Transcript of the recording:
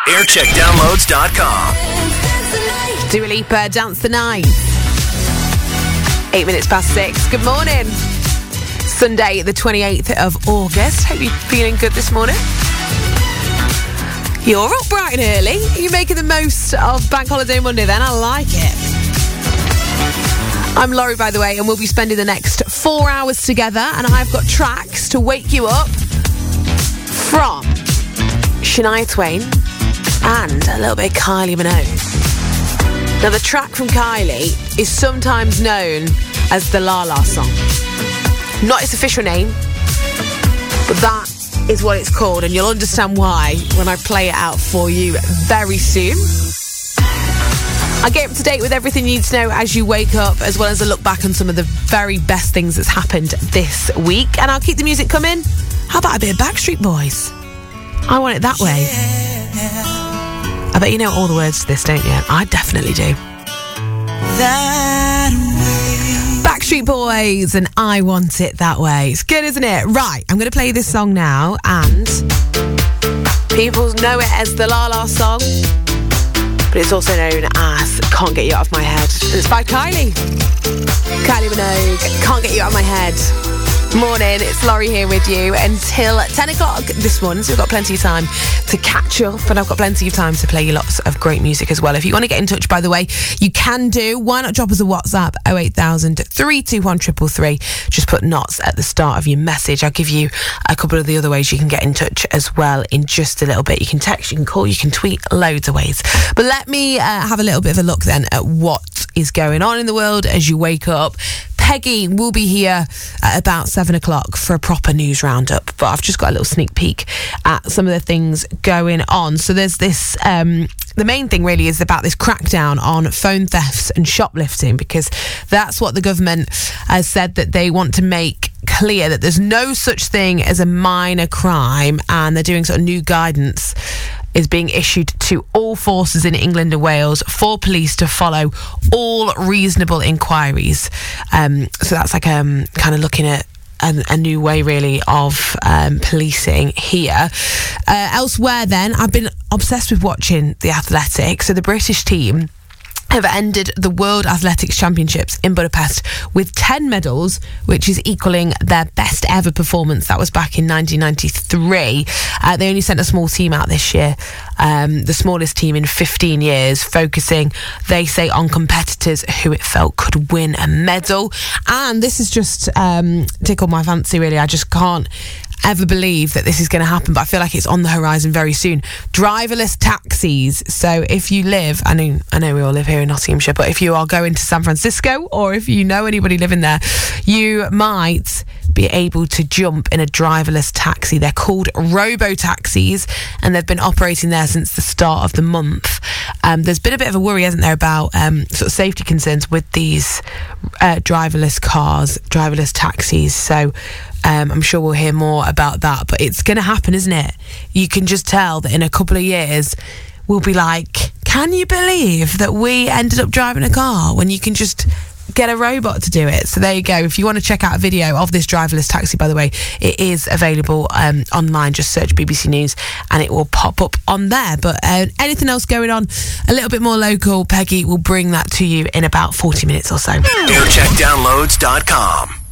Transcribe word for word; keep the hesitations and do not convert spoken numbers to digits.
aircheck downloads dot com. Dua Lipa, Dance the Night. Eight minutes past six. Good morning. Sunday, the twenty-eighth of August. Hope you're feeling good this morning. You're up bright and early. You're making the most of Bank Holiday Monday then. I like it. I'm Laurie, by the way, and we'll be spending the next four hours together, and I've got tracks to wake you up from Shania Twain and a little bit of Kylie Minogue. Now, the track from Kylie is sometimes known as the La La song. Not its official name, but that is what it's called, and you'll understand why when I play it out for you very soon. I'll get up to date with everything you need to know as you wake up, as well as a look back on some of the very best things that's happened this week. And I'll keep the music coming. How about a bit of Backstreet Boys? I want it that way. I bet you know all the words to this, don't you? I definitely do. That way. Backstreet Boys and I Want It That Way. It's good, isn't it? Right, I'm going to play this song now, and people know it as the La La song, but it's also known as Can't Get You Out of My Head. And it's by Kylie. Kylie Minogue, Can't Get You Out of My Head. Morning, it's Laurie here with you until ten o'clock this morning, so we've got plenty of time to catch up, and I've got plenty of time to play you lots of great music as well. If you want to get in touch, by the way, you can do. Why not drop us a WhatsApp, oh eight thousand, three two one, three three three. Just put knots at the start of your message. I'll give you a couple of the other ways you can get in touch as well in just a little bit. You can text, you can call, you can tweet, loads of ways. But let me uh, have a little bit of a look then at what is going on in the world as you wake up. Peggy will be here at about seven o'clock for a proper news roundup, but I've just got a little sneak peek at some of the things going on. So there's this, um, the main thing really is about this crackdown on phone thefts and shoplifting, because that's what the government has said, that they want to make clear that there's no such thing as a minor crime, and they're doing sort of new guidance is being issued to all forces in England and Wales for police to follow all reasonable inquiries. Um, so that's like um, kind of looking at a, a new way, really, of um, policing here. Uh, elsewhere, then, I've been obsessed with watching The Athletic. So the British team have ended the World Athletics Championships in Budapest with ten medals, which is equaling their best ever performance. That was back in nineteen ninety-three. Uh, they only sent a small team out this year, um, the smallest team in fifteen years, focusing, they say, on competitors who it felt could win a medal. And this has just um, tickled my fancy, really. I just can't ever believe that this is going to happen, but I feel like it's on the horizon very soon. Driverless taxis. So if you live, I know, I know we all live here in Nottinghamshire, but if you are going to San Francisco, or if you know anybody living there, you might be able to jump in a driverless taxi. They're called robo-taxis, and they've been operating there since the start of the month. Um, there's been a bit of a worry, hasn't there, about um, sort of safety concerns with these uh, driverless cars, driverless taxis. So Um, I'm sure we'll hear more about that, but it's going to happen, isn't it? You can just tell that in a couple of years, we'll be like, can you believe that we ended up driving a car when you can just get a robot to do it? So there you go. If you want to check out a video of this driverless taxi, by the way, it is available um, online. Just search B B C News and it will pop up on there. But uh, anything else going on a little bit more local, Peggy will bring that to you in about forty minutes or so. aircheck downloads dot com.